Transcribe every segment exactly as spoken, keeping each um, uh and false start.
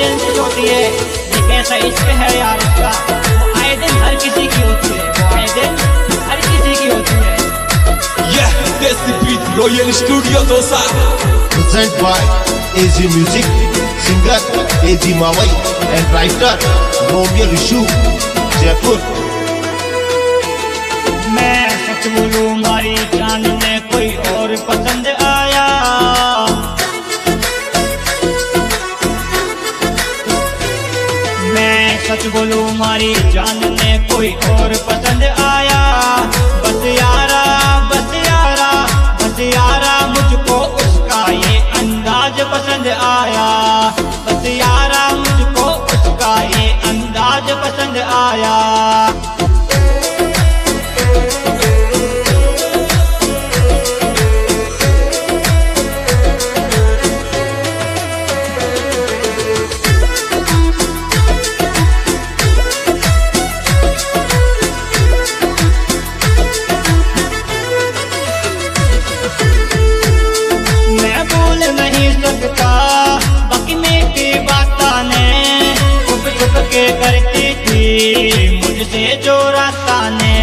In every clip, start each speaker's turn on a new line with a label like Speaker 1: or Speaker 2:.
Speaker 1: Emergency होती है, ये कैसा इश्क है यार इसका, वो आए दिन हर किसी की होती है, वो आए दिन हर किसी की होती है।
Speaker 2: Yeah, that's the beat, Royal Studio Dosa.
Speaker 3: Present by A G Music, singer A G Mawai and writer Romeo Rishu, Jaipur.
Speaker 1: मैं सच बोलूं मारी जान में कोई और पसंद आया, मैं सच बोलूं मारी जान में कोई और पसंद आया। बस यारा बस यारा बस यारा मुझको उसका ये अंदाज पसंद आया, बस यारा मुझको उसका ये अंदाज पसंद आया। बाकी मीठी बातें ने छुप छुप के करती थी मुझसे जो रास्ता ने,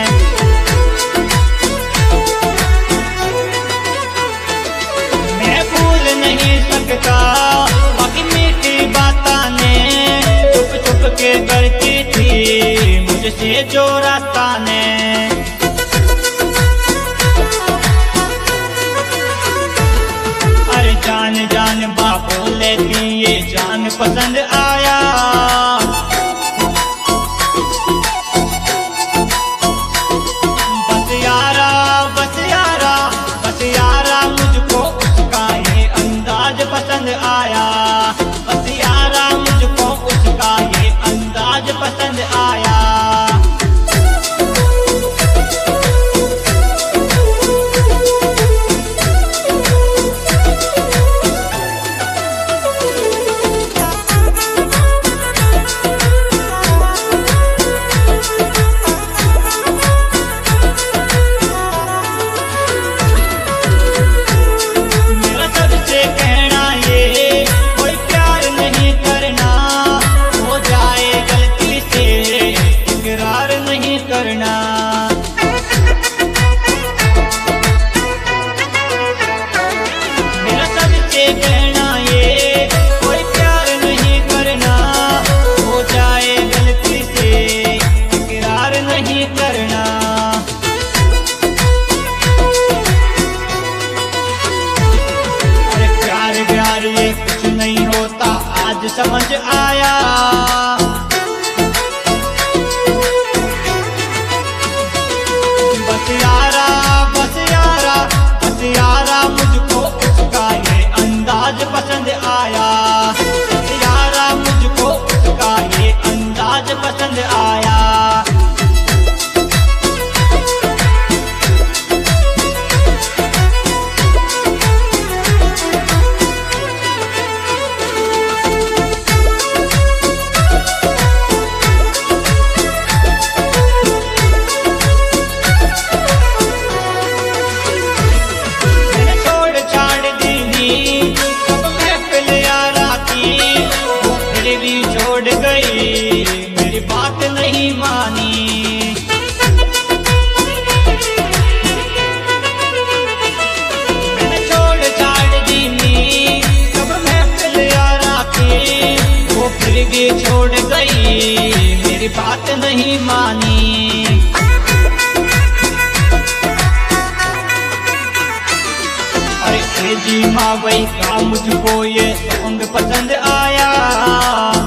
Speaker 1: मैं भूल नहीं सकता बाकी मीठी बातें ने छुप छुप के करती थी मुझसे जो रास्ता ने। जान जान बापू लेती ये जान पसंद आया, बस यारा बस यारा बस यारा मुझको उसका ये अंदाज पसंद आया, बस यारा मुझको उसका ये अंदाज पसंद आया। समझ आया बस यारा बस यारा बस यारा मुझको उसका ये अंदाज पसंद आया, बस यारा मुझको उसका ये अंदाज पसंद आया। मेरी बात नहीं मानी, मैंने छोड़ छाड़ दी कब महफिल यारा की, वो फिर भी छोड़ गई मेरी बात नहीं मानी। अरे जी मावई का मुझको ये सॉन्ग पसंद आया,